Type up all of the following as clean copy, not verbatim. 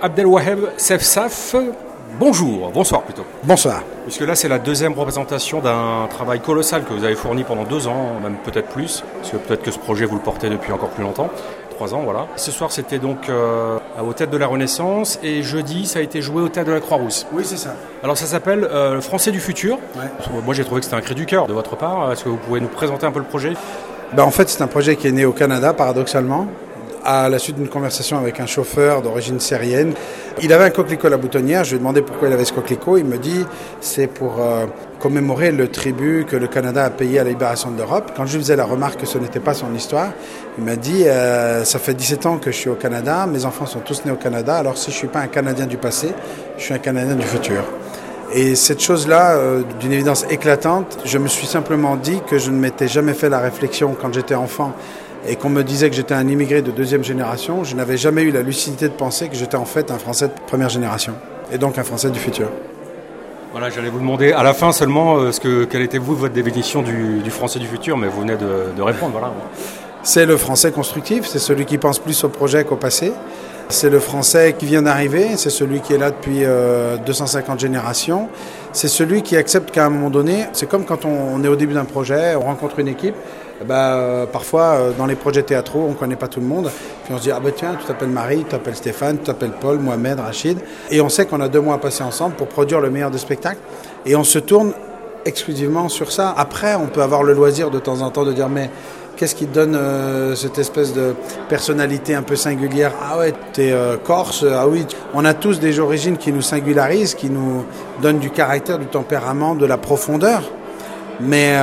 Abdelwaheb Sefsaf. Bonsoir plutôt. Bonsoir. Puisque là, c'est la deuxième représentation d'un travail colossal que vous avez fourni pendant 2 ans, même peut-être plus, parce que peut-être que ce projet, vous le portez depuis encore plus longtemps. 3 ans, voilà. Ce soir, c'était donc au Théâtre de la Renaissance, et jeudi, ça a été joué au Théâtre de la Croix-Rousse. Oui, c'est ça. Alors, ça s'appelle le Français du futur. Ouais. Moi, j'ai trouvé que c'était un cri du cœur de votre part. Est-ce que vous pouvez nous présenter un peu le projet ? En fait, c'est un projet qui est né au Canada, paradoxalement, à la suite d'une conversation avec un chauffeur d'origine syrienne. Il avait un coquelicot à la boutonnière, je lui ai demandé pourquoi il avait ce coquelicot. Il me dit c'est pour commémorer le tribut que le Canada a payé à la libération de l'Europe. Quand je lui faisais la remarque que ce n'était pas son histoire, il m'a dit ça fait 17 ans que je suis au Canada, mes enfants sont tous nés au Canada, alors si je ne suis pas un Canadien du passé, je suis un Canadien du futur. Et cette chose-là, d'une évidence éclatante, je me suis simplement dit que je ne m'étais jamais fait la réflexion quand j'étais enfant et qu'on me disait que j'étais un immigré de 2e génération, je n'avais jamais eu la lucidité de penser que j'étais en fait un Français de 1re génération, et donc un Français du futur. Voilà, j'allais vous demander à la fin seulement quelle était votre définition du Français du futur, mais vous venez de répondre, voilà. C'est le Français constructif, c'est celui qui pense plus au projet qu'au passé. C'est le Français qui vient d'arriver, c'est celui qui est là depuis 250 générations. C'est celui qui accepte qu'à un moment donné, c'est comme quand on est au début d'un projet, on rencontre une équipe. Parfois, dans les projets théâtraux, on ne connaît pas tout le monde. Puis on se dit, tiens, tu t'appelles Marie, tu t'appelles Stéphane, tu t'appelles Paul, Mohamed, Rachid. Et on sait qu'on a 2 mois à passer ensemble pour produire le meilleur des spectacles. Et on se tourne exclusivement sur ça. Après, on peut avoir le loisir de temps en temps de dire, mais qu'est-ce qui te donne cette espèce de personnalité un peu singulière ? Ah ouais, t'es corse, ah oui. On a tous des origines qui nous singularisent, qui nous donnent du caractère, du tempérament, de la profondeur. Mais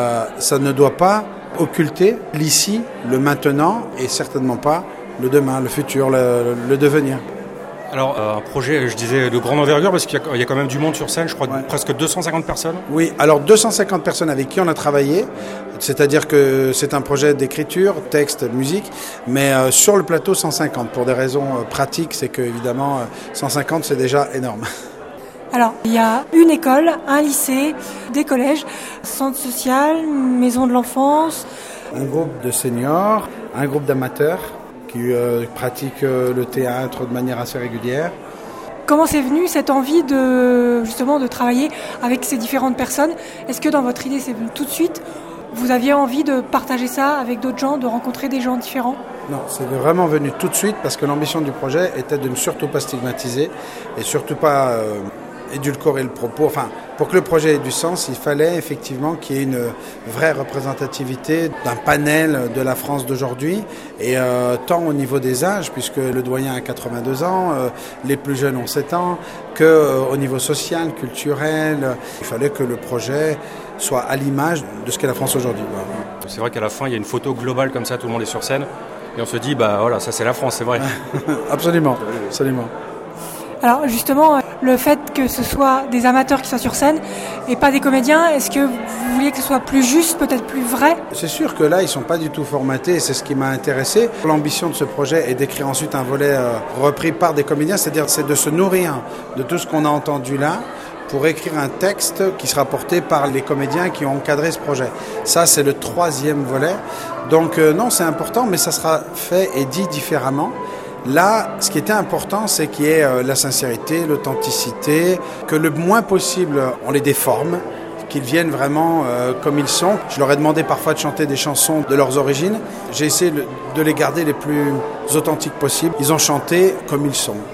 ça ne doit pas occulter l'ici, le maintenant, et certainement pas le demain, le futur, le devenir. Alors, un projet, je disais, de grande envergure, parce qu'il y a quand même du monde sur scène, je crois, ouais. Presque 250 personnes. Oui, alors 250 personnes avec qui on a travaillé, c'est-à-dire que c'est un projet d'écriture, texte, musique, mais sur le plateau 150, pour des raisons pratiques, c'est que évidemment 150 c'est déjà énorme. Alors, il y a une école, un lycée, des collèges, centre social, maison de l'enfance. Un groupe de seniors, un groupe d'amateurs qui pratiquent le théâtre de manière assez régulière. Comment c'est venu cette envie de travailler avec ces différentes personnes ? Est-ce que dans votre idée, c'est venu tout de suite ? Vous aviez envie de partager ça avec d'autres gens, de rencontrer des gens différents ? Non, c'est vraiment venu tout de suite parce que l'ambition du projet était de ne surtout pas stigmatiser et surtout pas édulcorer le propos. Enfin, pour que le projet ait du sens, il fallait effectivement qu'il y ait une vraie représentativité d'un panel de la France d'aujourd'hui, et tant au niveau des âges, puisque le doyen a 82 ans, les plus jeunes ont 7 ans, qu'au niveau social, culturel, il fallait que le projet soit à l'image de ce qu'est la France aujourd'hui. C'est vrai qu'à la fin, il y a une photo globale comme ça, tout le monde est sur scène, et on se dit, voilà, ça c'est la France, c'est vrai. Absolument, absolument. Alors justement, le fait que ce soit des amateurs qui soient sur scène et pas des comédiens, est-ce que vous vouliez que ce soit plus juste, peut-être plus vrai ? C'est sûr que là, ils ne sont pas du tout formatés, et c'est ce qui m'a intéressé. L'ambition de ce projet est d'écrire ensuite un volet repris par des comédiens, c'est-à-dire c'est de se nourrir de tout ce qu'on a entendu là pour écrire un texte qui sera porté par les comédiens qui ont encadré ce projet. Ça, c'est le 3e volet. Donc non, c'est important, mais ça sera fait et dit différemment. Là, ce qui était important, c'est qu'il y ait la sincérité, l'authenticité, que le moins possible, on les déforme, qu'ils viennent vraiment comme ils sont. Je leur ai demandé parfois de chanter des chansons de leurs origines. J'ai essayé de les garder les plus authentiques possibles. Ils ont chanté comme ils sont.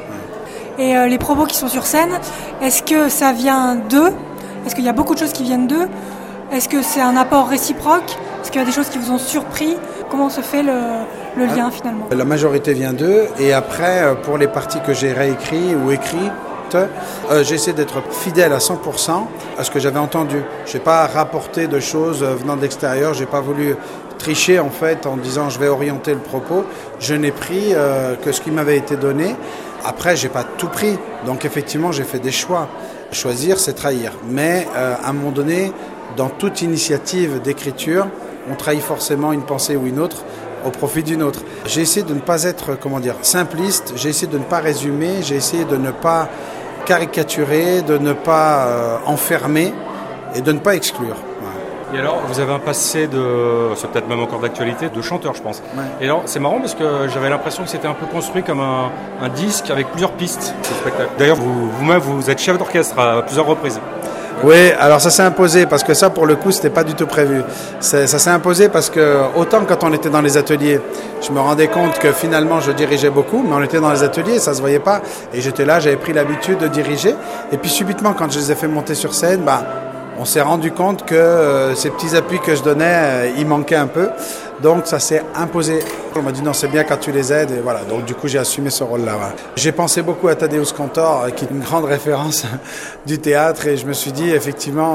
Et les propos qui sont sur scène, est-ce que ça vient d'eux ? Est-ce qu'il y a beaucoup de choses qui viennent d'eux ? Est-ce que c'est un apport réciproque ? Est-ce qu'il y a des choses qui vous ont surpris ? Comment se fait le lien finalement ? La majorité vient d'eux, et après, pour les parties que j'ai réécrites ou écrites, j'essaie d'être fidèle à 100% à ce que j'avais entendu. Je n'ai pas rapporté de choses venant de l'extérieur, je n'ai pas voulu tricher en fait en disant je vais orienter le propos. Je n'ai pris que ce qui m'avait été donné. Après, je n'ai pas tout pris, donc effectivement j'ai fait des choix. Choisir, c'est trahir. Mais à un moment donné, dans toute initiative d'écriture, on trahit forcément une pensée ou une autre au profit d'une autre. J'ai essayé de ne pas être, simpliste, j'ai essayé de ne pas résumer, j'ai essayé de ne pas caricaturer, de ne pas enfermer et de ne pas exclure. Et alors, vous avez un passé c'est peut-être même encore d'actualité, de chanteur, je pense. Ouais. Et alors, c'est marrant parce que j'avais l'impression que c'était un peu construit comme un disque avec plusieurs pistes, ce spectacle. D'ailleurs, vous-même, vous êtes chef d'orchestre à plusieurs reprises. Oui, alors ça s'est imposé parce que ça, pour le coup, c'était pas du tout prévu. Ça s'est imposé parce que autant quand on était dans les ateliers, je me rendais compte que finalement je dirigeais beaucoup, mais on était dans les ateliers, ça se voyait pas. Et j'étais là, j'avais pris l'habitude de diriger. Et puis subitement, quand je les ai fait monter sur scène, on s'est rendu compte que ces petits appuis que je donnais, ils manquaient un peu. Donc ça s'est imposé. On m'a dit non, c'est bien quand tu les aides. Et voilà, donc du coup j'ai assumé ce rôle-là. Voilà. J'ai pensé beaucoup à Tadeusz Kantor, qui est une grande référence du théâtre. Et je me suis dit effectivement,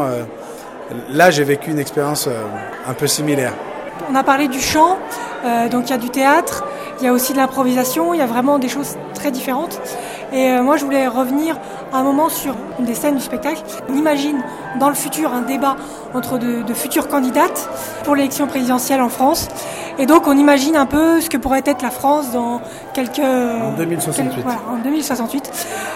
là j'ai vécu une expérience un peu similaire. On a parlé du chant, donc il y a du théâtre, il y a aussi de l'improvisation, il y a vraiment des choses très différentes. Et moi je voulais revenir un moment sur une des scènes du spectacle. On imagine dans le futur un débat entre de futures candidates pour l'élection présidentielle en France. Et donc on imagine un peu ce que pourrait être la France dans En 2068. Voilà, en 2068.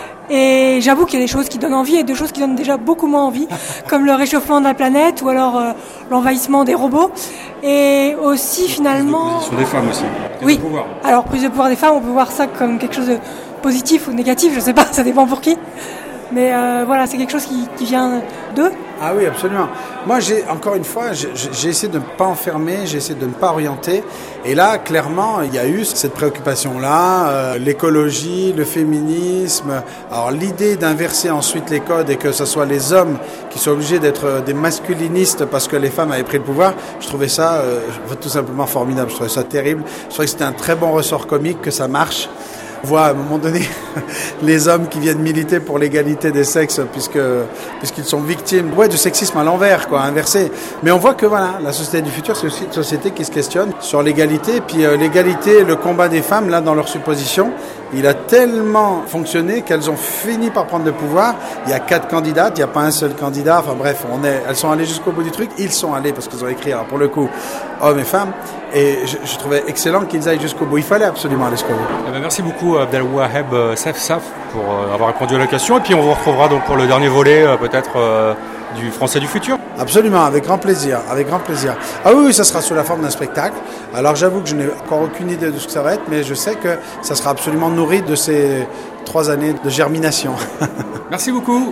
Et j'avoue qu'il y a des choses qui donnent envie et des choses qui donnent déjà beaucoup moins envie, comme le réchauffement de la planète ou alors l'envahissement des robots. Et aussi finalement... Prise de position des femmes aussi. Oui, alors prise de pouvoir des femmes, on peut voir ça comme quelque chose de positif ou négatif, je sais pas, ça dépend pour qui. Mais voilà, c'est quelque chose qui vient d'eux. Ah oui, absolument. Moi, encore une fois, j'ai essayé de ne pas enfermer, j'ai essayé de ne pas orienter. Et là, clairement, il y a eu cette préoccupation-là, l'écologie, le féminisme. Alors, l'idée d'inverser ensuite les codes et que ce soit les hommes qui soient obligés d'être des masculinistes parce que les femmes avaient pris le pouvoir, je trouvais ça tout simplement formidable. Je trouvais ça terrible. Je trouvais que c'était un très bon ressort comique, que ça marche. On voit à un moment donné les hommes qui viennent militer pour l'égalité des sexes puisqu'ils sont victimes du sexisme à l'envers, inversé. Mais on voit que voilà, la société du futur, c'est aussi une société qui se questionne sur l'égalité. Puis l'égalité, le combat des femmes, là, dans leur supposition, il a tellement fonctionné qu'elles ont fini par prendre le pouvoir. Il y a 4 candidates, il n'y a pas un seul candidat. Enfin bref, elles sont allées jusqu'au bout du truc. Ils sont allés, parce qu'ils ont écrit, alors pour le coup, hommes et femmes. Et je trouvais excellent qu'ils aillent jusqu'au bout. Il fallait absolument aller jusqu'au bout. Merci beaucoup Abdelwaheb Safsaf pour avoir répondu à la question. Et puis on vous retrouvera donc pour le dernier volet peut-être du Français du futur. Absolument, avec grand plaisir, avec grand plaisir. Ah oui, ça sera sous la forme d'un spectacle. Alors j'avoue que je n'ai encore aucune idée de ce que ça va être, mais je sais que ça sera absolument nourri de ces 3 années de germination. Merci beaucoup.